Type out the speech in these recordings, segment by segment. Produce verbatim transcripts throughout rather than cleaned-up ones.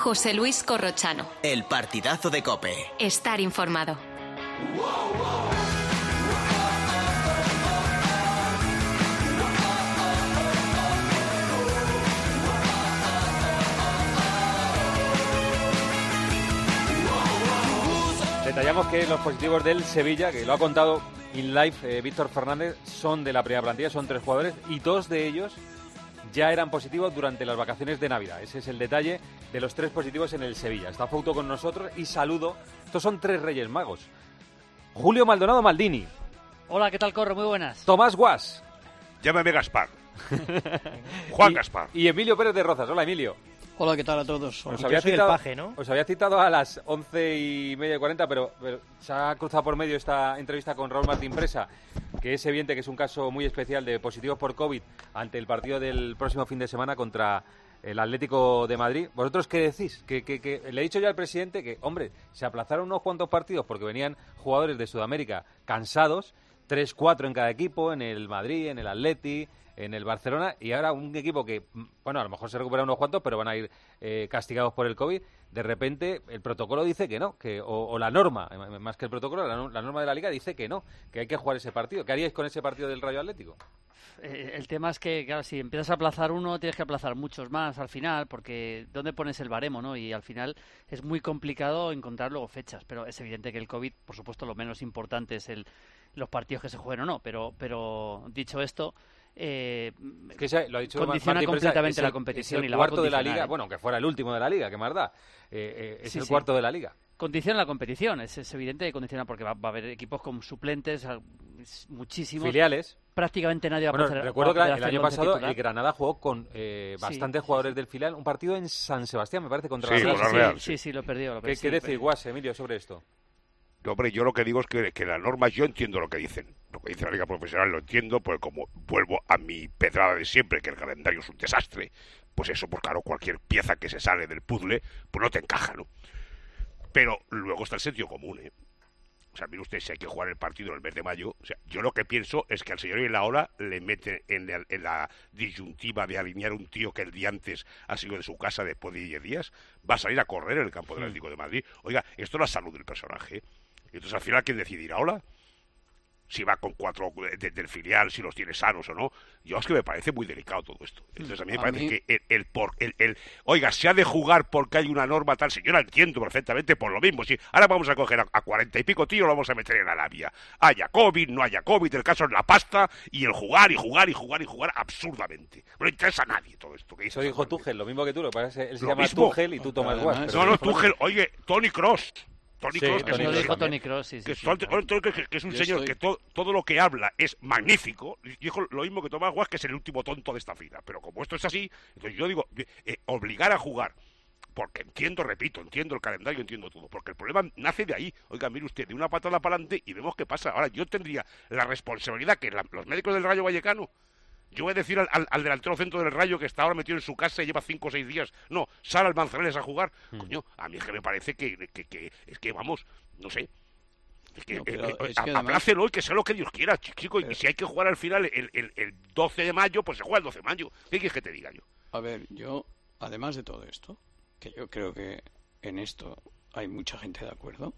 José Luis Corrochano. El partidazo de COPE. Estar informado. Detallamos que los positivos del Sevilla, que lo ha contado in live eh, Víctor Fernández, son de la primera plantilla, son tres jugadores y dos de ellos ya eran positivos durante las vacaciones de Navidad. Ese es el detalle de los tres positivos en el Sevilla. Está Fouto con nosotros y saludo. Estos son tres Reyes Magos. Julio Maldonado Maldini. Hola, ¿qué tal, Corro? Muy buenas. Tomás Guas. Llámame Gaspar. Juan y, Gaspar. Y Emilio Pérez de Rozas. Hola, Emilio. Hola, ¿qué tal a todos? Os Yo había, soy citado, el paje, ¿no? os había citado a las once y media y cuarenta, pero, pero se ha cruzado por medio esta entrevista con Raúl Martín Presa, que es evidente que es un caso muy especial de positivos por COVID ante el partido del próximo fin de semana contra el Atlético de Madrid. ¿Vosotros qué decís? Que, que, que le he dicho ya al presidente que, hombre, se aplazaron unos cuantos partidos porque venían jugadores de Sudamérica cansados, tres, cuatro en cada equipo, en el Madrid, en el Atleti, en el Barcelona, y ahora un equipo que, bueno, a lo mejor se recupera unos cuantos, pero van a ir eh, castigados por el COVID. De repente el protocolo dice que no, que o, o la norma, más que el protocolo, la, la norma de la Liga dice que no, que hay que jugar ese partido. ¿Qué haríais con ese partido del Rayo Atlético? Eh, el tema es que, claro, si empiezas a aplazar uno, tienes que aplazar muchos más al final, porque ¿dónde pones el baremo, no? Y al final es muy complicado encontrar luego fechas, pero es evidente que el COVID, por supuesto, lo menos importante es el los partidos que se jueguen o no, pero, pero dicho esto... Eh, es que se, lo ha dicho condiciona Martín completamente Presa, la el, competición el y la va a cuarto de la condicionar, Liga, ¿eh? bueno, aunque fuera el último de la Liga, qué más da, eh, eh, es sí, el sí. cuarto de la Liga. Condiciona la competición, es, es evidente que condiciona porque va, va a haber equipos con suplentes, muchísimos. Filiales. Prácticamente nadie va bueno, a poder. Recuerdo va a que poder el hacer año once pasado titular. el Granada jugó con eh, bastantes sí, jugadores sí. del filial, un partido en San Sebastián, me parece, contra Sí, la con Real. la Real. Sí, sí, sí, lo perdió. Lo ¿Qué, perdió ¿Qué sí, decís, Guas, Emilio, sobre esto? No, hombre, yo lo que digo es que, que las normas, yo entiendo lo que dicen. Lo que dice la Liga Profesional lo entiendo, pues como vuelvo a mi pedrada de siempre, que el calendario es un desastre, pues eso, pues claro, cualquier pieza que se sale del puzzle, pues no te encaja, ¿no? Pero luego está el sentido común, ¿eh? O sea, mire usted, si hay que jugar el partido en el mes de mayo, o sea, yo lo que pienso es que al señor Iraola le mete en la, en la disyuntiva de alinear un tío que el día antes ha sido de su casa después de diez días, va a salir a correr en el campo del Atlético de Madrid. Oiga, esto es la salud del personaje. Entonces, al final, ¿quién decide? ¿Iraola? Si va con cuatro de, del filial, si los tiene sanos o no. Yo es que me parece muy delicado todo esto. Entonces a mí me A parece mí... que el, el, por, el, el... Oiga, se ha de jugar porque hay una norma tal, si yo la entiendo perfectamente por lo mismo. Si ahora vamos a coger a, a cuarenta y pico tíos, lo vamos a meter en Arabia. Haya COVID, no haya COVID, el caso es la pasta y el jugar y jugar y jugar y jugar absurdamente. No le interesa a nadie todo esto que dice. Eso dijo Tuchel, lo mismo que tú, lo que pasa es que él se Lo llama mismo. Tuchel y tú Tomás Guas. No, no, Tuchel, oye, Tony Kroos. Tony Sí, Kroos, que, Tony es un, Lo dijo Kroos Tony Kroos, sí, sí, que, sí, Tony- claro. Tony Kroos, que- que es un Yo señor estoy- que to- todo lo que habla es magnífico. Dijo lo mismo que Tomás Guas, que es el último tonto de esta fila. Pero como esto es así, entonces yo digo, eh, obligar a jugar, porque entiendo, repito, entiendo el calendario, entiendo todo, porque el problema nace de ahí. Oiga, mire usted, de una patada para adelante y vemos qué pasa. Ahora, yo tendría la responsabilidad que la- los médicos del Rayo Vallecano, yo voy a decir al, al, al delantero centro del Rayo que está ahora metido en su casa y lleva cinco o seis días, no, sale al Manzanares a jugar. Mm. Coño, a mí es que me parece que, que, que es que, vamos, no sé. Es que, No, pero eh, eh, es que además- aplácelo y que sea lo que Dios quiera, ch- chico. Y si hay que jugar al final el, el, el doce de mayo, pues se juega el doce de mayo. ¿Qué quieres que te diga yo? A ver, yo, además de todo esto, que yo creo que en esto hay mucha gente de acuerdo,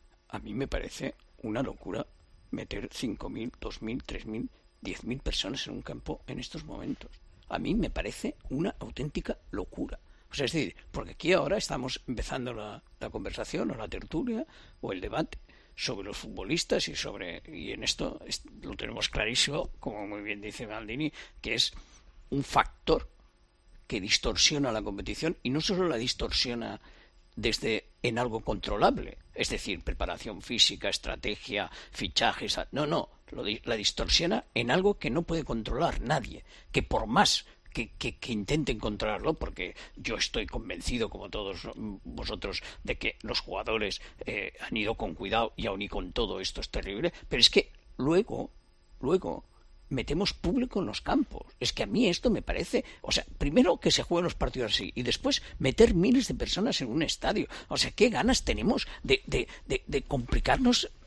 a mí me parece una locura meter cinco mil, dos mil, tres mil, diez mil personas en un campo en estos momentos. A mí me parece una auténtica locura. O sea, es decir, porque aquí ahora estamos empezando la, la conversación o la tertulia o el debate sobre los futbolistas y sobre y en esto es, lo tenemos clarísimo, como muy bien dice Maldini, que es un factor que distorsiona la competición y no solo la distorsiona desde en algo controlable, es decir, preparación física, estrategia, fichajes, no, no, lo, la distorsiona en algo que no puede controlar nadie, que por más que, que, que intenten controlarlo, porque yo estoy convencido, como todos vosotros, de que los jugadores eh, han ido con cuidado y aun y con todo esto es terrible, pero es que luego, luego metemos público en los campos. Es que a mí esto me parece, o sea, primero que se jueguen los partidos así y después meter miles de personas en un estadio. O sea, qué ganas tenemos de, de, de, de complicarnos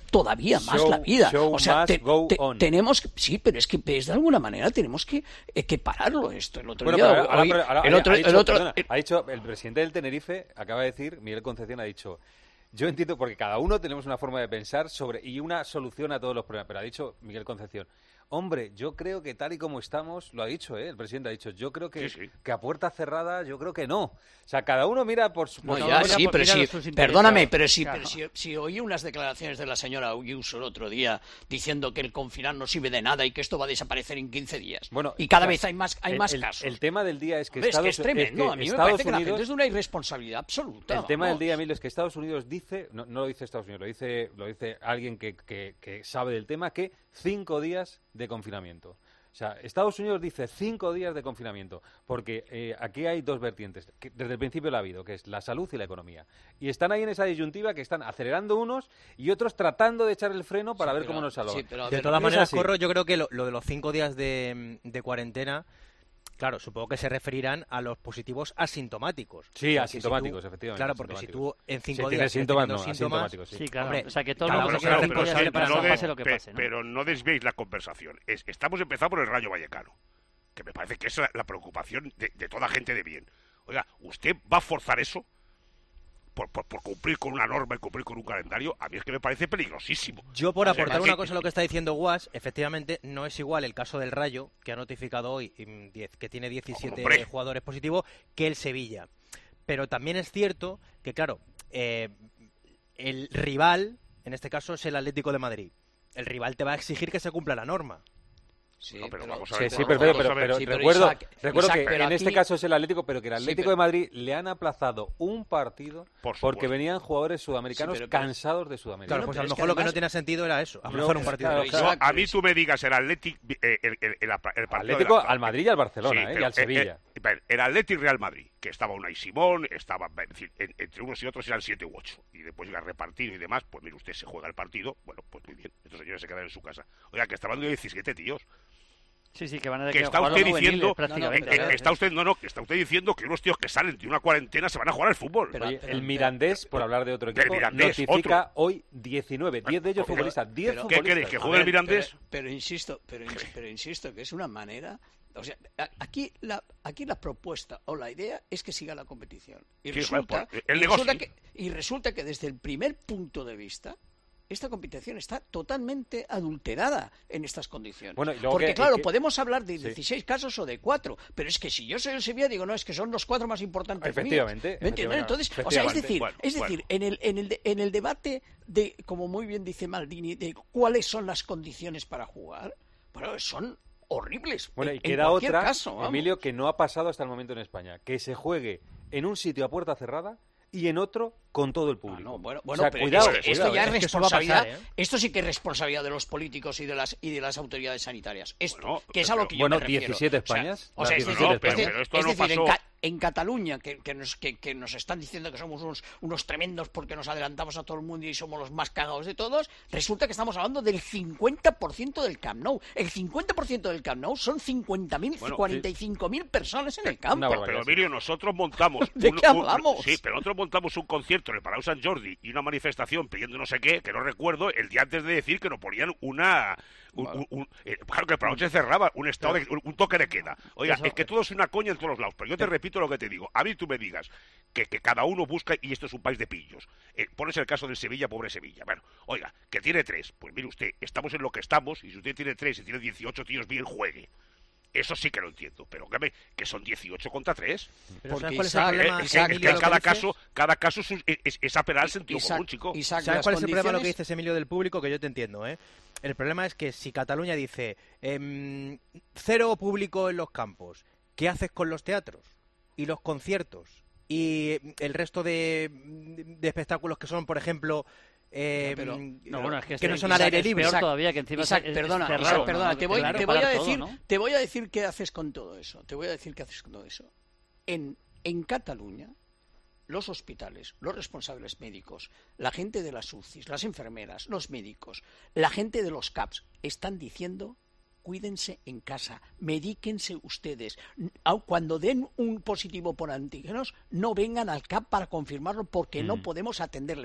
todavía más Show- la vida. show O sea, must te- go te- on. tenemos que, sí, pero es que es de alguna manera tenemos que, eh, que pararlo esto. El otro Bueno, día, pero ahora- hoy- ahora- ahora- el otro, ha dicho, el otro, perdona, el- ha dicho el presidente del Tenerife, acaba de decir, Miguel Concepción ha dicho, yo entiendo, porque cada uno tenemos una forma de pensar sobre y una solución a todos los problemas, pero ha dicho Miguel Concepción, hombre, yo creo que tal y como estamos, lo ha dicho, ¿eh? El presidente ha dicho, yo creo que, Sí, sí. que a puerta cerrada, yo creo que no. O sea, cada uno mira por su... No, por su- ya, mira sí, por- pero mira sí, los sus intereses. perdóname, pero sí, Claro. pero si, si oí unas declaraciones de la señora Ayuso el otro día diciendo que el confinar no sirve de nada y que esto va a desaparecer en quince días. Bueno, y cada claro, vez hay más, hay el, más el- casos. el tema del día es que Hombre, es que Estados es tremendo. que a mí me Estados parece que la Unidos- gente es de una irresponsabilidad absoluta. El tema del vamos. día, Emilio, es que Estados Unidos dice, no, no lo dice Estados Unidos, lo dice, lo dice alguien que, que, que sabe del tema, que cinco días de confinamiento. O sea, Estados Unidos dice cinco días de confinamiento, porque eh, aquí hay dos vertientes, que desde el principio lo ha habido, que es la salud y la economía. Y están ahí en esa disyuntiva que están acelerando unos y otros tratando de echar el freno para Sí, ver pero- cómo nos salvan. sí, pero a De ver, todas es maneras, así. Corro, yo creo que lo, lo de los cinco días de, de cuarentena, claro, supongo que se referirán a los positivos asintomáticos. Sí, Porque si asintomáticos, tú- efectivamente, Claro, porque si asintomáticos. tú en Si cinco tienes días síntomas, no, teniendo síntomas, asintomáticos, sí. Sí, claro. Hombre, o sea, que todo cada lo uno que que se hace cinco días cosas, de pero pasa, no de- pase lo que pe- pase, ¿no? pero no desviéis la conversación. Es- estamos empezando por el Rayo Vallecano, que me parece que es la, la preocupación de, de toda gente de bien. Oiga, ¿usted va a forzar eso por, por, por cumplir con una norma y cumplir con un calendario? A mí es que me parece peligrosísimo. Yo, por O sea, aportar que- una cosa a lo que está diciendo Guas, efectivamente no es igual el caso del Rayo, que ha notificado hoy mm, diez, que tiene diecisiete Hombre. jugadores positivos, que el Sevilla. Pero también es cierto que, claro, eh, el rival, en este caso, es el Atlético de Madrid. El rival te va a exigir que se cumpla la norma. Sí, No, pero vamos a Sí, ver, sí, pero perfecto, vamos a pero, ver. pero Sí, pero recuerdo, Isaac, recuerdo Isaac, que pero en este aquí- caso es el Atlético, pero que el Sí, Atlético pero- de Madrid le han aplazado un partido Por supuesto. porque venían jugadores sudamericanos Sí, pero- pero- cansados de Sudamérica. Claro, no, pues pero a lo es que mejor lo que no además- tiene sentido era eso, Yo- aplazar un partido. claro, Yo- claro. a mí tú me digas el Atlético, el, el, el, el, el partido Atlético de la- al Madrid y al Barcelona, Sí, ¿eh? y pero al Sevilla. El, el, el Atlético y Real Madrid, que estaba Unai Simón, estaba, es decir, en- entre unos y otros eran siete u ocho, y después llega a repartir y demás, pues mire usted, se juega el partido, bueno, pues muy bien, estos señores se quedan en su casa. Oiga, que estaban de diecisiete tíos, Sí, sí, que van a que que está jugar usted los juveniles, diciendo, prácticamente, eh, eh, ¿verdad? está usted, no, no, que está usted diciendo que unos tíos que salen de una cuarentena se van a jugar al fútbol. Pero- Oye, pero- el Mirandés, por hablar de otro Del equipo, Mirandés, notifica otro. hoy diecinueve, diez de ellos Pero- futbolistas, diez pero- ¿Qué futbolistas. queréis, que A juegue el ver, Mirandés? Pero, pero insisto, pero, ins- pero insisto que es una manera. O sea, a- aquí la, aquí la propuesta o la idea es que siga la competición. Y Sí, resulta, pues, el y resulta negocio. que, y resulta que desde el primer punto de vista, esta competición está totalmente adulterada en estas condiciones. Bueno, y luego Porque, que- claro, que- podemos hablar de Sí. dieciséis casos o de cuatro, pero es que si yo soy el Sevilla, digo, no, es que son los cuatro más importantes. Efectivamente, míos. ¿Me entiendes? efectivamente, Entonces, o sea, es efectivamente. decir, Bueno, es bueno. decir, en el, en el, de- en el debate de, como muy bien dice Maldini, de cuáles son las condiciones para jugar, bueno, son horribles. Bueno, en- y en queda cualquier otra, caso, vamos. Emilio, que no ha pasado hasta el momento en España, que se juegue en un sitio a puerta cerrada y en otro con todo el Ah, público. no, bueno, O bueno, sea, pero cuidado, es que esto cuidado, ya ¿eh? es Es que eso va a responsabilidad. pasar, ¿eh? Esto sí que es responsabilidad de los políticos y de las y de las autoridades sanitarias. Esto, Bueno, que es a lo pero- que yo bueno, me refiero. diecisiete O sea, Españas, O sea, las es decir, diecisiete es decir, pero esto es no decir, en, pasó. Ca- en Cataluña, que, que, nos, que, que nos están diciendo que somos unos, unos tremendos porque nos adelantamos a todo el mundo y somos los más cagados de todos, resulta que estamos hablando del cincuenta por ciento del Camp Nou. El cincuenta por ciento del Camp Nou son cincuenta mil, Bueno, cuarenta y cinco mil personas en el campo. Una barbaridad. Pero Emilio, nosotros montamos ¿De un- qué un- hablamos? sí, pero nosotros montamos un concierto en el Palau Sant Jordi y una manifestación pidiendo no sé qué, que no recuerdo, el día antes de decir que nos ponían una... Un, un- un- eh, claro que el Palau se cerraba, un estado de, un, un toque de queda. Oiga, Eso- es que todo es una coña en todos los lados, pero yo te repito lo que te digo. A mí tú me digas que, que cada uno busca, y esto es un país de pillos. Eh, pones el caso del Sevilla, pobre Sevilla. Bueno, oiga, que tiene tres. Pues mire usted, estamos en lo que estamos, y si usted tiene tres y tiene dieciocho tíos, bien juegue. Eso sí que lo entiendo, pero que, que son dieciocho contra tres. Pero Porque ¿sabes cuál es el Isaac- problema? Eh, es, Isaac, que- es Emilio, que en lo que cada dices? caso, cada caso es, un- es- es apelar al sentido Isaac- común, chico. Isaac, ¿Sabes las cuál es el problema de lo que condiciones- dices, Emilio, del público? Que yo te entiendo, ¿eh? El problema es que si Cataluña dice em, cero público en los campos, ¿qué haces con los teatros y los conciertos y el resto de, de espectáculos que son, por ejemplo, eh, Pero- No, bueno, es que, que no es- son al aire es libre? peor Isaac, todavía, que encima Isaac, es- es perdona, cerrado, Isaac, ¿no? perdona, te voy, Claro, te voy a parar todo, decir, ¿no? te voy a decir qué haces con todo eso. Te voy a decir qué haces con todo eso. En, en Cataluña, los hospitales, los responsables médicos, la gente de las U C Is, las enfermeras, los médicos, la gente de los C A Ps, están diciendo: cuídense en casa, medíquense ustedes. Au- Cuando den un positivo por antígenos, no vengan al C A P para confirmarlo porque no podemos atenderles.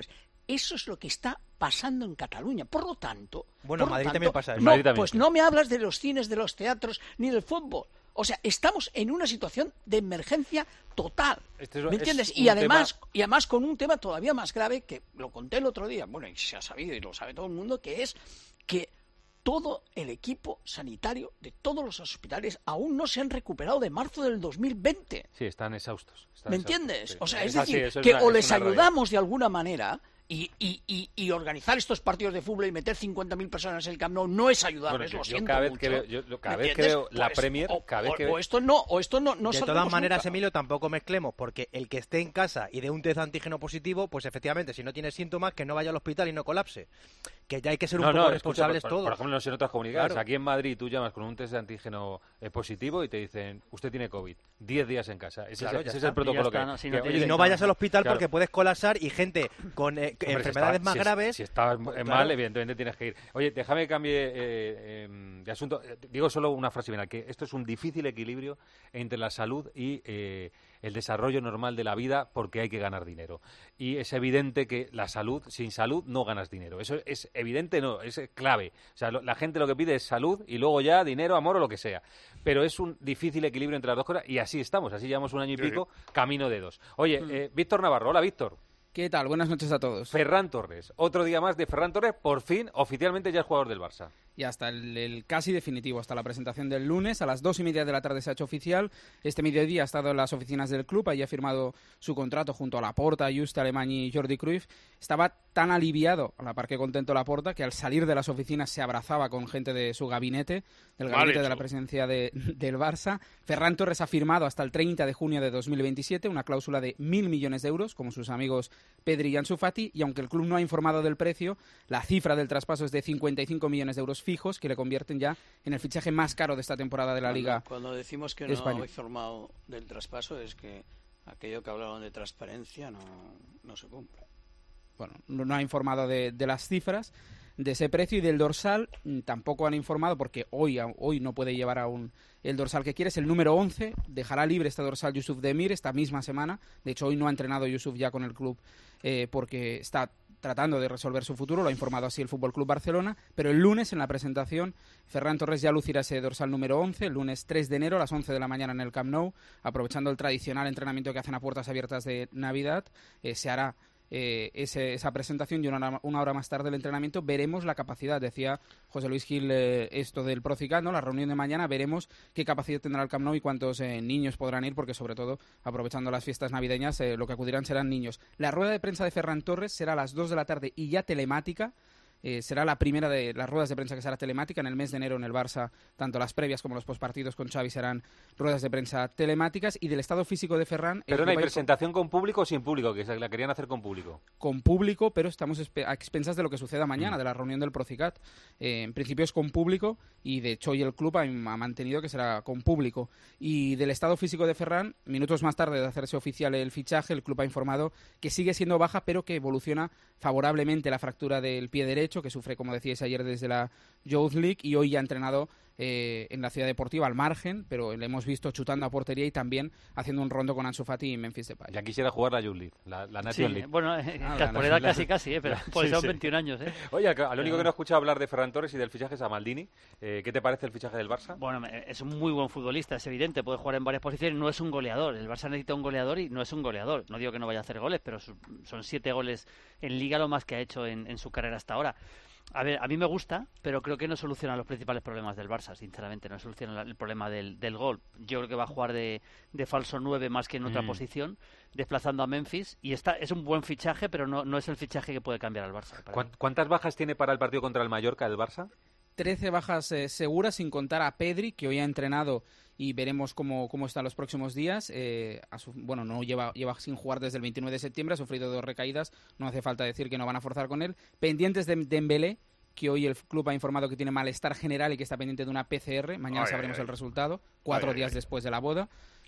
Eso es lo que está pasando en Cataluña. Por lo tanto... Bueno, en Madrid también pasa eso. No, Madrid también. pues no me hablas de los cines, de los teatros, ni del fútbol. O sea, estamos en una situación de emergencia total. Este es- ¿Me entiendes? es Y un además, tema- y además con un tema todavía más grave, que lo conté el otro día, bueno, y se ha sabido y lo sabe todo el mundo, que es que todo el equipo sanitario de todos los hospitales aún no se han recuperado de marzo del dos mil veinte. Sí, están exhaustos. están ¿Me exhaustos, entiendes? sí. O sea, es, así, decir, eso es que una- o es les una realidad. ayudamos de alguna manera y, y, y, y organizar estos partidos de fútbol y meter cincuenta mil personas en el Camp Nou no es ayudarles, Bueno, yo- lo yo siento cada vez mucho. que veo- yo- lo- cada ¿Me vez que entiendes? veo la Pues, Premier, o, cada vez o- que o veo- esto no, o esto no, no De todas saldremos maneras, nunca. Emilio, tampoco mezclemos, porque el que esté en casa y dé un test antígeno positivo, pues efectivamente, si no tiene síntomas, que no vaya al hospital y no colapse. Que ya hay que ser un No, poco no, responsables escucha, por, todos. por ejemplo, no sé en otras comunidades. Claro. Aquí en Madrid tú llamas con un test de antígeno eh, positivo y te dicen, usted tiene COVID, diez días en casa. Ese, Claro, es, ya ese es está. el protocolo Y ya está, que, no, si que, no oye, tienes Y no vayas al hospital Claro. porque puedes colapsar y gente con eh, Hombre, si enfermedades está- más si- graves. Si estás pues, mal, claro. evidentemente tienes que ir. Oye, déjame que cambie eh, em, de asunto. Eh, Digo solo una frase final, que esto es un difícil equilibrio entre la salud y eh, el desarrollo normal de la vida porque hay que ganar dinero. Y es evidente que la salud, sin salud no ganas dinero. Eso es evidente, no, es clave. O sea, lo- la gente lo que pide es salud y luego ya dinero, amor o lo que sea. Pero es un difícil equilibrio entre las dos cosas y así estamos, así llevamos un año y Sí, sí. pico, camino de dos. Oye, eh, Víctor Navarro, hola Víctor. ¿Qué tal? Buenas noches a todos. Ferran Torres, otro día más de Ferran Torres, por fin oficialmente ya es jugador del Barça. Y hasta el, el casi definitivo, hasta la presentación del lunes, a las dos y media de la tarde se ha hecho oficial. Este mediodía ha estado en las oficinas del club, allí ha firmado su contrato junto a Laporta, Juste Alemany y Jordi Cruyff. Estaba tan aliviado, a la par que contento Laporta, que al salir de las oficinas se abrazaba con gente de su gabinete, del Mal gabinete de hecho. la presidencia de- del Barça. Ferran Torres ha firmado hasta el treinta de junio de dos mil veintisiete una cláusula de mil millones de euros, como sus amigos Pedri y Ansu Fati, y aunque el club no ha informado del precio, la cifra del traspaso es de cincuenta y cinco millones de euros fijos, que le convierten ya en el fichaje más caro de esta temporada de la Cuando- Liga. Cuando decimos que no española. he informado del traspaso es que aquello que hablaban de transparencia no, no se cumple. Bueno, no no ha informado de, de las cifras, de ese precio, y del dorsal mm, tampoco han informado, porque hoy, a- hoy no puede llevar aún el dorsal que quiere, es el número once, dejará libre este dorsal Yusuf Demir esta misma semana. De hecho, hoy no ha entrenado Yusuf ya con el club eh, porque está tratando de resolver su futuro, lo ha informado así el Fútbol Club Barcelona, pero el lunes en la presentación Ferran Torres ya lucirá ese dorsal número once, el lunes tres de enero a las once de la mañana en el Camp Nou, aprovechando el tradicional entrenamiento que hacen a puertas abiertas de Navidad. Eh, se hará eh, ese- esa presentación y una hora, una hora más tarde el entrenamiento veremos la capacidad. Decía José Luis Gil eh, esto del Procicat, ¿no? La reunión de mañana veremos qué capacidad tendrá el Camp Nou y cuántos eh, niños podrán ir, porque sobre todo aprovechando las fiestas navideñas eh, lo que acudirán serán niños. La rueda de prensa de Ferran Torres será a las dos de la tarde y ya telemática. Eh, será la primera de las ruedas de prensa que será telemática. En el mes de enero en el Barça, tanto las previas como los postpartidos con Xavi serán ruedas de prensa telemáticas. Y del estado físico de Ferran... el Pero no hay club ha info- presentación con público o sin público, que se la querían hacer con público. con público, pero estamos espe- a expensas de lo que suceda Mm. mañana, de la reunión del Procicat. Eh, en principio es con público y de hecho hoy el club ha, ha mantenido que será con público. Y del estado físico de Ferran, minutos más tarde de hacerse oficial el fichaje, el club ha informado que sigue siendo baja, pero que evoluciona favorablemente la fractura del pie derecho, que sufre, como decíais ayer, desde la Youth League, y hoy ya ha entrenado eh, en la Ciudad Deportiva al margen, pero le hemos visto chutando a portería y también haciendo un rondo con Ansu Fati y Memphis Depay. Ya quisiera jugar la Youth League, la, la Sí, National League. bueno, eh, Ah, ca- la por edad nacional. casi casi, eh, pero por Sí, eso sí. veintiún años. Eh. Oye, al al único que no he escuchado hablar de Ferran Torres y del fichaje es a Maldini. Eh, ¿Qué te parece el fichaje del Barça? Bueno, me- es un muy buen futbolista, es evidente, puede jugar en varias posiciones, no es un goleador. El Barça necesita un goleador y no es un goleador. No digo que no vaya a hacer goles, pero su- son siete goles en Liga, lo más que ha hecho en, en su carrera hasta ahora. A ver, a mí me gusta, pero creo que no soluciona los principales problemas del Barça, sinceramente. No soluciona la- el problema del, del gol. Yo creo que va a jugar de, de falso nueve más que en otra Mm. posición, desplazando a Memphis. Y está, es un buen fichaje, pero no, no es el fichaje que puede cambiar al Barça. para ¿Cuán- mí. ¿Cuántas bajas tiene para el partido contra el Mallorca el Barça? trece bajas eh, seguras, sin contar a Pedri, que hoy ha entrenado y veremos cómo, cómo está los próximos días. Eh, a su- bueno, no lleva, lleva sin jugar desde el veintinueve de septiembre, ha sufrido dos recaídas, no hace falta decir que no van a forzar con él. Pendientes de Dembélé, que hoy el club ha informado que tiene malestar general y que está pendiente de una P C R. Mañana Ay, sabremos ay, el ay. resultado, cuatro Ay, ay, días ay. después de la boda.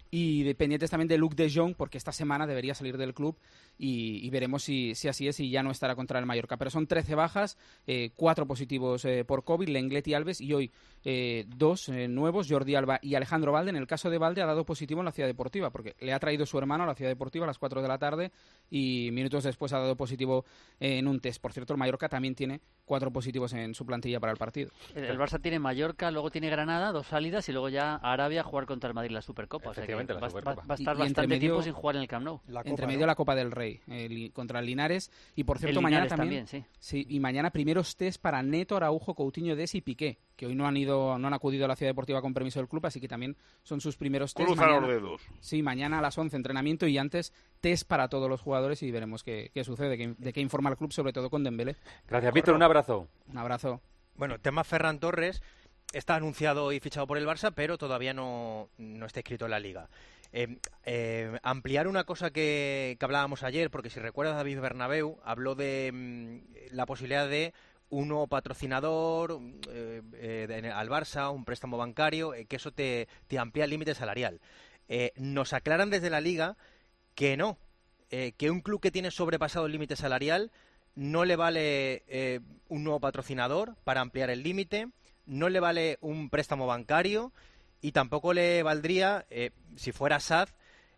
y dependientes también de Luc de Jong, porque esta semana debería salir del club y, y veremos si, si así es y ya no estará contra el Mallorca. Pero son trece bajas, eh, cuatro positivos eh, por COVID, Lenglet y Alves, y hoy eh, dos eh, nuevos, Jordi Alba y Alejandro Valde. En el caso de Valde ha dado positivo en la Ciudad Deportiva, porque le ha traído su hermano a la Ciudad Deportiva a las cuatro de la tarde y minutos después ha dado positivo en un test. Por cierto, el Mallorca también tiene cuatro positivos en su plantilla para el partido. El, el Barça tiene Mallorca, luego tiene Granada, dos salidas, y luego ya a Arabia a jugar contra el Madrid la Supercopa. O sea que la va, Supercopa. va, va a estar Y- y bastante entre medio- tiempo sin jugar en el Camp Nou. La Entre Copa, medio ¿no? la Copa del Rey eh, li- contra el Linares. Y por cierto, El mañana Linares también, también, sí. sí, y mañana primeros test para Neto, Araujo, Coutinho, Desi y Piqué, que hoy no han ido, no han acudido a la Ciudad Deportiva con permiso del club, así que también son sus primeros test. Cruza los Mañana- dedos. Sí, mañana a las once entrenamiento y antes test para todos los jugadores y veremos qué, qué sucede, qué- de qué informa el club, sobre todo con Dembélé. Gracias, Víctor. Un abrazo. Un abrazo. Bueno, tema Ferran Torres está anunciado y fichado por el Barça, pero todavía no, no está inscrito en la Liga. Eh, eh, ampliar una cosa que, que hablábamos ayer, porque si recuerdas, David Bernabéu habló de mm, la posibilidad de un nuevo patrocinador eh, eh, de- al Barça, un préstamo bancario, eh, que eso te, te amplía el límite salarial. Eh, nos aclaran desde la Liga que no, eh, que un club que tiene sobrepasado el límite salarial no le vale eh, un nuevo patrocinador para ampliar el límite, no le vale un préstamo bancario y tampoco le valdría, eh, si fuera S A D,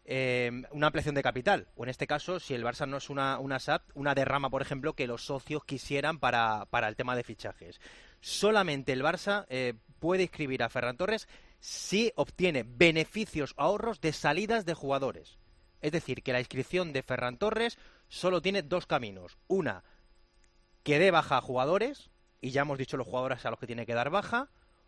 eh, una ampliación de capital. O en este caso, si el Barça no es una, una S A D, una derrama, por ejemplo, que los socios quisieran para, para el tema de fichajes. Solamente el Barça eh, puede inscribir a Ferran Torres si obtiene beneficios o ahorros de salidas de jugadores. Es decir, que la inscripción de Ferran Torres solo tiene dos caminos. Una, que dé baja a jugadores, y ya hemos dicho los jugadores a los que tiene que dar baja,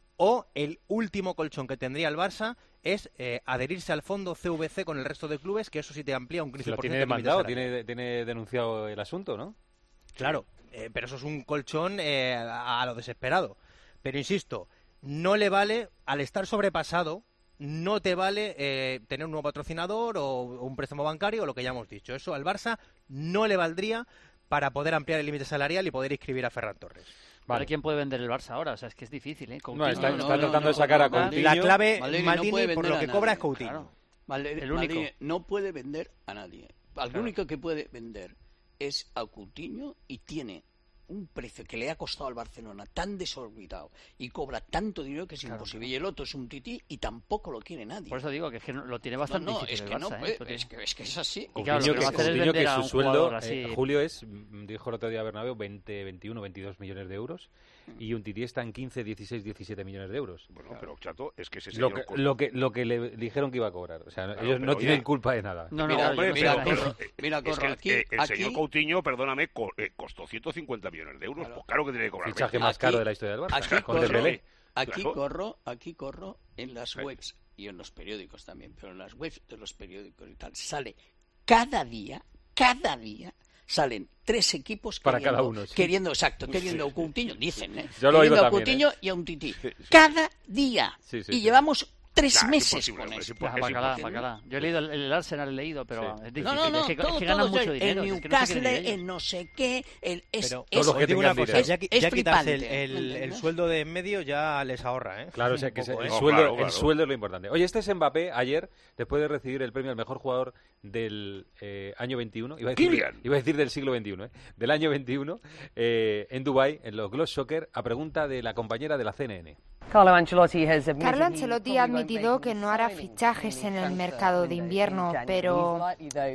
o el último colchón que tendría el Barça es eh, adherirse al fondo C V C con el resto de clubes, que eso sí te amplía un Si quince lo por tiene ciento de límite demandado, salarial. tiene, tiene denunciado el asunto, ¿no? Claro, eh, pero eso es un colchón eh, a, a lo desesperado. Pero insisto, no le vale, al estar sobrepasado, no te vale eh, tener un nuevo patrocinador o, o un préstamo bancario o lo que ya hemos dicho. Eso al Barça no le valdría para poder ampliar el límite salarial y poder inscribir a Ferran Torres. Vale. ¿Quién puede vender el Barça ahora? O sea, es que es difícil, ¿eh? No, está, no, está no, tratando no, de sacar no, a no, Coutinho. La clave, Maldini no Maldini, puede por vender lo a que nadie. cobra es Coutinho. Claro. Vale, El único. Maldini no puede vender a nadie. Al Claro. único que puede vender es a Coutinho y tiene un precio que le ha costado al Barcelona tan desorbitado y cobra tanto dinero que es Claro, imposible. claro. Y el otro es un tití y tampoco lo quiere nadie. Por eso digo que, es que no- lo tiene no, bastante no, difícil es el que no Barça, ¿eh? puede, Esto tiene- es que, es que es así. Y claro, lo Coutinho que va a que, hacer es Coutinho vender que a su un sueldo, jugador así. eh, Julio, es, mm, dijo el otro día Bernabéu, veinte, veintiuno, veintidós millones de euros y un Tití está en quince, dieciséis, diecisiete millones de euros. Bueno, pero chato, es que ese Lo señor... que, lo, que, lo que le dijeron que iba a cobrar. O sea, Claro, ellos pero no oye, tienen culpa de nada. No, no, Mira, claro, hombre, yo no mira, sé ahora Corro, mismo. mira, es que Corro, el- aquí, eh, el aquí, señor Coutinho, perdóname, co- eh, costó ciento cincuenta millones de euros. Claro. Pues claro que tiene que cobrar. Fichaje veinte. más Aquí- caro de la historia del Barça. aquí con corro, Dembélé. aquí Claro. corro, aquí corro en las Sí. webs y en los periódicos también, pero en las webs de los periódicos y tal, sale cada día, cada día, salen tres equipos Para queriendo, cada uno, sí. queriendo, exacto, queriendo a Coutinho, dicen, ¿eh? Yo lo oigo queriendo a también, Coutinho ¿eh? y a un Tití. Cada día. Sí, sí, y sí. llevamos tres Nah, es meses imposible, con hombre, es eso. imposible. Ah, Es bacala, imposible. bacala. Yo he leído el, el Arsenal, he leído, pero Sí. es No, difícil. no, no, es que, todo, es que ganan todo, mucho el dinero. es que no sé qué Newcastle, nivel. el no sé qué, el, es, Pero es, Todos los que os digo tengan una cosa, dinero. ya, qui- Es ya quitarse el, flipante, el- ¿me el entiendes? sueldo de en medio ya les ahorra, ¿eh? Claro, o sea, Un que poco, el, ¿eh? No, sueldo, claro, el claro. sueldo es lo importante. Oye, este es Mbappé ayer, después de recibir el premio al mejor jugador del eh, año veintiuno, iba a decir, Kylian. iba a decir del siglo veintiuno, ¿eh? Del año veintiuno, eh, en Dubái, en los Gloss Soccer, a pregunta de la compañera de la C N N. Carlo Ancelotti ha admitido que no hará fichajes en el mercado de invierno, pero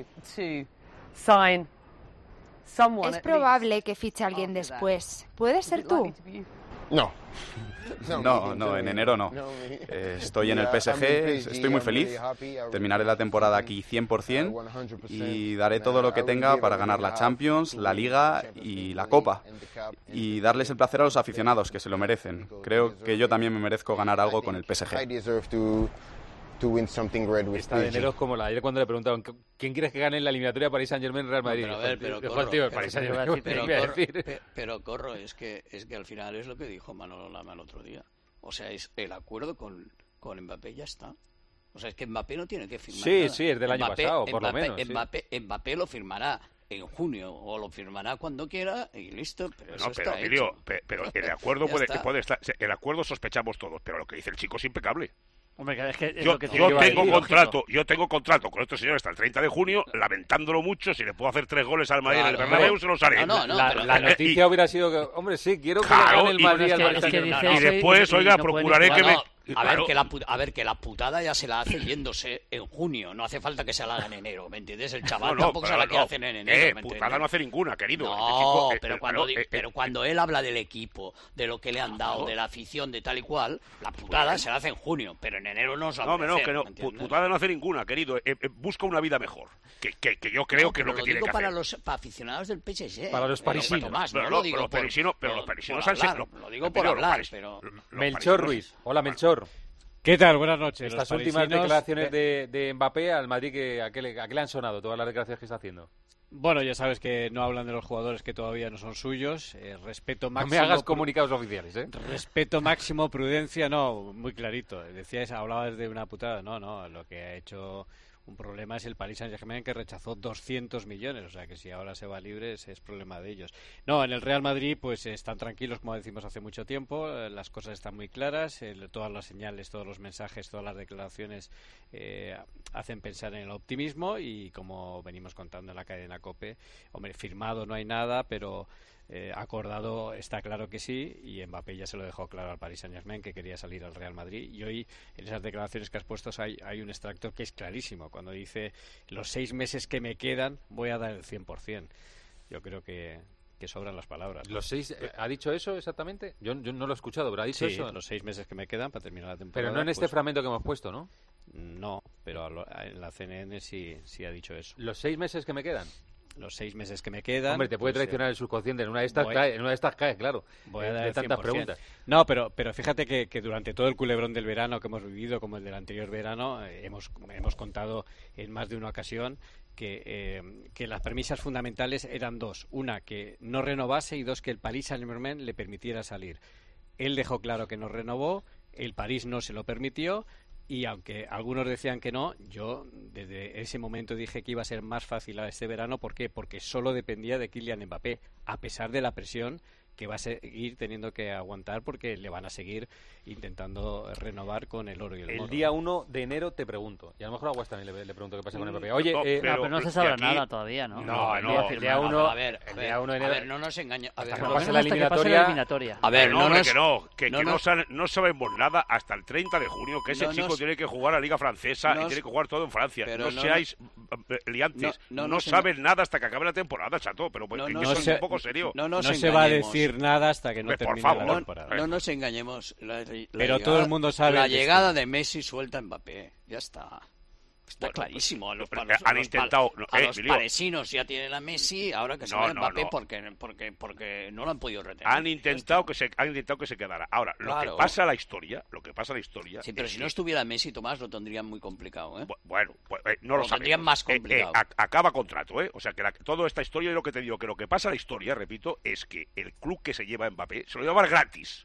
es probable que fiche a alguien después. ¿Puede ser tú? No. No, no, en enero no. Eh, estoy en el P S G, estoy muy feliz. Terminaré la temporada aquí cien por cien y daré todo lo que tenga para ganar la Champions, la Liga y la Copa. Y darles el placer a los aficionados, que se lo merecen. Creo que yo también me merezco ganar algo con el P S G. Esta de enero es como la ayer cuando le preguntaron ¿quién quieres que gane en la eliminatoria Paris Saint-Germain Real Madrid? No, pero a ver, pero Dijo corro, el tío, pero- Paris pero- Saint-Germain, pero iba a corro, decir. pe- pero corro, es que es que al final es lo que dijo Manolo Lama el otro día. O sea, es el acuerdo con, con Mbappé ya está. O sea, es que Mbappé no tiene que firmar Sí, nada. sí, es del año Mbappé- pasado, por lo Mbappé- menos, sí. Mbappé, Mbappé lo firmará en junio o lo firmará cuando quiera y listo, pero eso No, pero está Emilio, hecho. pe- pero el acuerdo Ya puede, está. puede estar, el acuerdo sospechamos todos, pero lo que dice el chico es impecable. Hombre, es que es yo, lo que yo tengo decir, contrato, yo tengo contrato con este señor hasta el treinta de junio, lamentándolo mucho, si le puedo hacer tres goles al Madrid claro, en el Bernabéu, no, se los haré. No, no, la, pero, la noticia y, hubiera sido que, hombre, sí, quiero que claro, le gane el Madrid al es que, es que y, y después, oiga, no procuraré que me... A, claro. ver, que la, a ver, que la putada ya se la hace yéndose en junio, no hace falta que se la haga en enero, ¿me entiendes? El chaval no, no, tampoco se la no, quiere hacer en enero. Eh, putada no hace ninguna, querido. No, este chico, pero, eh, cuando, eh, eh, pero cuando él habla del equipo, de lo que le han dado, de la afición, de tal y cual, la putada pues, se la hace en junio, pero en enero no se la No, no, que no, putada no hace ninguna, querido. Eh, eh, busca una vida mejor, que, que, que yo creo no, que es lo que lo tiene que para hacer. los para aficionados del P S G. Para los parisinos. Más, pero, no, no, lo digo pero, por, parisino, pero por, los parisinos por han hablar, lo, lo digo por hablar, pero... Melchor Ruiz. Hola, Melchor. ¿Qué tal? Buenas noches. Estas últimas declaraciones de, de Mbappé al Madrid, que, ¿a, qué le, ¿a qué le han sonado todas las declaraciones que está haciendo? Bueno, ya sabes que no hablan de los jugadores que todavía no son suyos. Eh, respeto máximo. No me hagas comunicados oficiales, ¿eh? Respeto máximo, prudencia, no, muy clarito. Decías, hablabas de una putada. No, no, lo que ha hecho un problema es el Paris Saint-Germain, que rechazó doscientos millones. O sea que si ahora se va libre, ese es problema de ellos. No, en el Real Madrid, pues están tranquilos, como decimos hace mucho tiempo. Eh, las cosas están muy claras. Eh, todas las señales, todos los mensajes, todas las declaraciones eh, hacen pensar en el optimismo. Y como venimos contando en la cadena COPE, hombre, firmado no hay nada, pero eh, acordado está claro que sí, y Mbappé ya se lo dejó claro al Paris Saint-Germain, que quería salir al Real Madrid. Y hoy, en esas declaraciones que has puesto, hay, hay un extracto que es clarísimo, cuando dice: los seis meses que me quedan voy a dar el cien por ciento. Yo creo que, que sobran las palabras, ¿no? ¿Los seis, eh, ¿Ha dicho eso exactamente? Yo, yo no lo he escuchado, pero ha dicho sí, eso. Los seis meses que me quedan para terminar la temporada. Pero no en este pues, fragmento que hemos puesto, ¿no? No, pero lo, en la C N N sí, sí ha dicho eso. ¿Los seis meses que me quedan? Los seis meses que me quedan. Hombre, te puede pues, traicionar eh, el subconsciente. En una de estas voy, cae, en una de estas cae, claro. Voy a dar de el tantas cien por ciento. preguntas. No, pero, pero fíjate que, que durante todo el culebrón del verano que hemos vivido, como el del anterior verano, eh, hemos, hemos contado en más de una ocasión que, eh, que las premisas fundamentales eran dos. Una, que no renovase, y dos, que el Paris Saint-Germain le permitiera salir. Él dejó claro que no renovó, el París no se lo permitió. Y aunque algunos decían que no, yo desde ese momento dije que iba a ser más fácil a este verano. ¿Por qué? Porque solo dependía de Kylian Mbappé, a pesar de la presión que va a seguir teniendo que aguantar, porque le van a seguir intentando renovar con el oro y el El moro. día uno de enero te pregunto, y a lo mejor a Guas también le, le pregunto qué pasa con Mbappé. Oye, no, eh, pero, no, pero no se sabe aquí, nada todavía, ¿no? No, no, no, el día uno, a ver, a el ver, día uno de enero. a ver, no nos engañemos. A ver, hasta que no, pase no, la hasta que pase eliminatoria. la eliminatoria. A ver, no, no, hombre, nos, que no, que, no que nos, no, sabe, no sabemos nada hasta el treinta de junio, que ese no chico nos, tiene que jugar a la Liga Francesa nos, y tiene que jugar todo en Francia. pero No, no seáis liantes, no, no, no no se sabes nada hasta que acabe la temporada, chato, pero pues, no, que no eso se- es un poco serio. no, No nos se va a engañemos. decir nada hasta que no Pues, por termine favor. la No, temporada. no nos engañemos. La, la Pero llegada, todo el mundo sabe La el llegada destino. de Messi suelta a Mbappé. Ya está. Está Bueno, clarísimo. A los, pero a los, han a los, intentado- no, a eh, los Emilio. parisinos ya tienen a Messi, ahora que se No, va no, Mbappé no. porque, porque, porque no lo han podido retener. Han intentado que se han intentado que se quedara. Ahora, lo Claro. que pasa a la historia, lo que pasa a la historia. Sí, pero es si que- no estuviera Messi, Tomás, lo tendrían muy complicado, ¿eh? Bu- Bueno, pues, eh, no lo, Lo tendrían sabemos. más Eh, eh, complicado. ac- acaba contrato, ¿eh? O sea, que la, toda esta historia, y lo que te digo, que lo que pasa a la historia, repito, es que el club que se lleva a Mbappé se lo lleva gratis.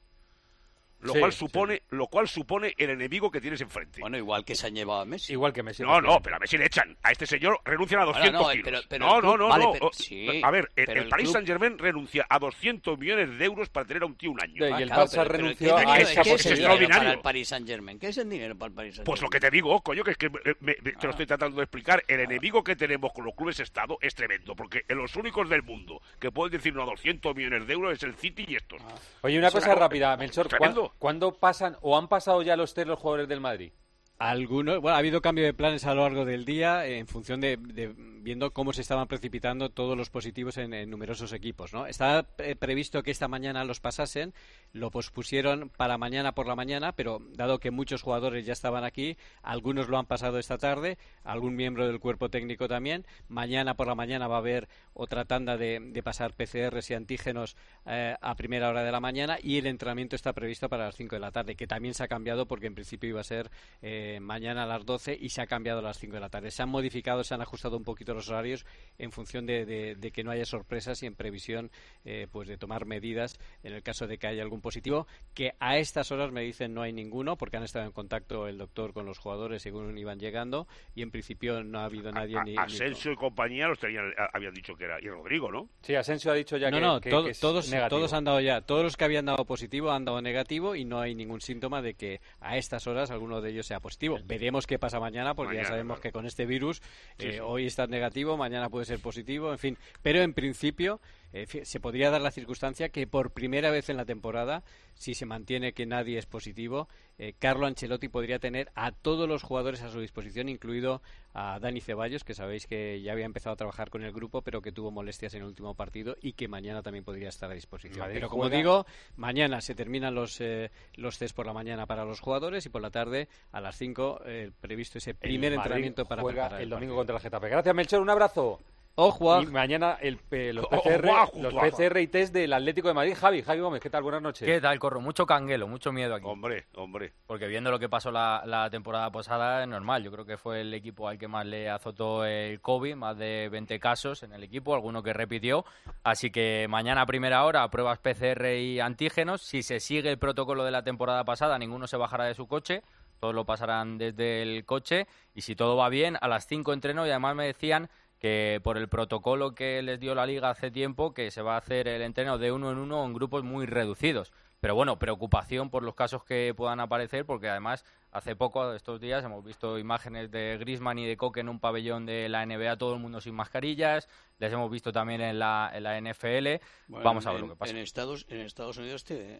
Lo Sí, cual sí. supone, lo cual supone el enemigo que tienes enfrente. Bueno, igual que se han llevado a Messi. Igual que Messi. No, no, pero a Messi le echan. A este señor renuncian a doscientos Ahora no, kilos. pero- pero no, el no, club- no, vale, no. pero- O- sí, a ver, el, pero el el Paris club- Saint-Germain renuncia a doscientos millones de euros para tener a un tío un año. Y Ah, el claro, Barça pero- pero renunció ¿qué a dinero- esa ¿qué es porque es el dinero extraordinario. para el Paris Saint-Germain? ¿Qué es el dinero para el Paris Saint-Germain? Pues lo que te digo, coño, que es que eh, me- me- te lo Ah. estoy tratando de explicar. El enemigo que tenemos con los clubes Estado es tremendo, porque en los únicos del mundo que pueden decir no a doscientos millones de euros es el City y estos. Oye, una Eso cosa era- rápida, Melchor. Tremendo. ¿cuándo, ¿Cuándo pasan o han pasado ya los tres los jugadores del Madrid? Algunos, bueno, ha habido cambio de planes a lo largo del día eh, en función de, de viendo cómo se estaban precipitando todos los positivos en, en numerosos equipos, ¿no? Estaba eh, previsto que esta mañana los pasasen, lo pospusieron para mañana por la mañana, pero dado que muchos jugadores ya estaban aquí, algunos lo han pasado esta tarde, algún miembro del cuerpo técnico también. Mañana por la mañana va a haber otra tanda de, de pasar P C Rs y antígenos eh, a primera hora de la mañana, y el entrenamiento está previsto para las cinco de la tarde, que también se ha cambiado porque en principio iba a ser eh, mañana a las doce y se ha cambiado a las cinco de la tarde. Se han modificado, se han ajustado un poquito movimiento de los horarios en función de, de, de que no haya sorpresas y en previsión eh, pues de tomar medidas en el caso de que haya algún positivo, que a estas horas me dicen no hay ninguno, porque han estado en contacto el doctor con los jugadores según iban llegando, y en principio no ha habido nadie. A, ni, Asensio ni... y compañía los tenían, habían dicho que era, y Rodrigo, ¿no? Sí, Asensio ha dicho ya no, que, no, que, todo, que es todos, negativo. todos han dado ya, todos los que habían dado positivo han dado negativo y no hay ningún síntoma de que a estas horas alguno de ellos sea positivo. Veremos qué pasa mañana, porque mañana, ya sabemos claro. que con este virus eh, sí, sí. hoy está negativo, mañana puede ser positivo, en fin, pero en principio eh, se podría dar la circunstancia que por primera vez en la temporada, si se mantiene que nadie es positivo, eh, Carlo Ancelotti podría tener a todos los jugadores a su disposición, incluido a Dani Ceballos, que sabéis que ya había empezado a trabajar con el grupo, pero que tuvo molestias en el último partido y que mañana también podría estar a disposición. Madrid pero como juega... digo, mañana se terminan los eh, los test por la mañana para los jugadores y por la tarde a las cinco eh, previsto ese primer el entrenamiento para juega preparar el, el domingo partido. Contra el Getafe. Gracias, Melchor, un abrazo. Ojo, y mañana el, eh, los, P C R, los P C R y test del Atlético de Madrid. Javi, Javi Gómez, ¿qué tal? Buenas noches. ¿Qué tal, Corro? Mucho canguelo, mucho miedo aquí. Hombre, hombre. Porque viendo lo que pasó la, la temporada pasada, es normal. Yo creo que fue el equipo al que más le azotó el COVID, más de veinte casos en el equipo, alguno que repitió. Así que mañana a primera hora, pruebas P C R y antígenos. Si se sigue el protocolo de la temporada pasada, ninguno se bajará de su coche. Todos lo pasarán desde el coche. Y si todo va bien, a las cinco entreno. Y además me decían que por el protocolo que les dio la Liga hace tiempo, que se va a hacer el entreno de uno en uno en grupos muy reducidos. Pero bueno, preocupación por los casos que puedan aparecer, porque además hace poco, estos días, hemos visto imágenes de Griezmann y de Koke en un pabellón de la N B A, todo el mundo sin mascarillas, les hemos visto también en la, en la N F L. Bueno, vamos a ver en, lo que pasa. En Estados, en Estados Unidos te...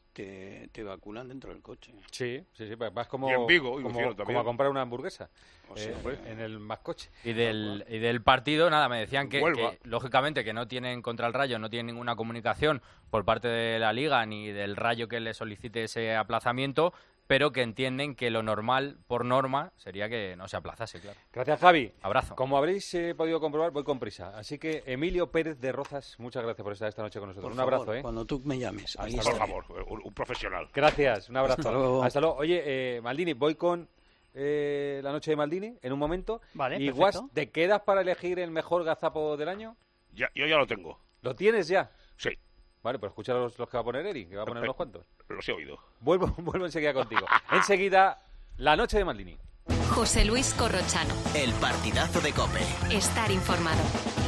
Te, te vacunan dentro del coche. Sí, sí, sí, vas como, y en Vigo, y como, como a comprar una hamburguesa o sea, eh, pues, en el más coche. Y del, y del partido, nada, me decían que, que, lógicamente, que no tienen contra el Rayo, no tienen ninguna comunicación por parte de la Liga ni del Rayo que le solicite ese aplazamiento, pero que entienden que lo normal, por norma, sería que no se aplazase, claro. Gracias, Javi. Abrazo. Como habréis eh, podido comprobar, voy con prisa. Así que, Emilio Pérez de Rozas, muchas gracias por estar esta noche con nosotros. Por un favor, abrazo, ¿eh? Cuando tú me llames. Ahí por favor, un, un profesional. Gracias, un abrazo. Hasta luego. Hasta luego. Oye, eh, Maldini, voy con eh, la noche de Maldini en un momento. Vale, y perfecto. Guas, ¿te quedas para elegir el mejor gazapo del año? Ya, yo ya lo tengo. ¿Lo tienes ya? Sí. Vale, pues escucha los, los que va a poner Eric, que va a poner unos cuantos. Los he oído. Vuelvo, vuelvo enseguida contigo. Enseguida, la noche de Maldini. José Luis Corrochano. El partidazo de COPE. Estar informado.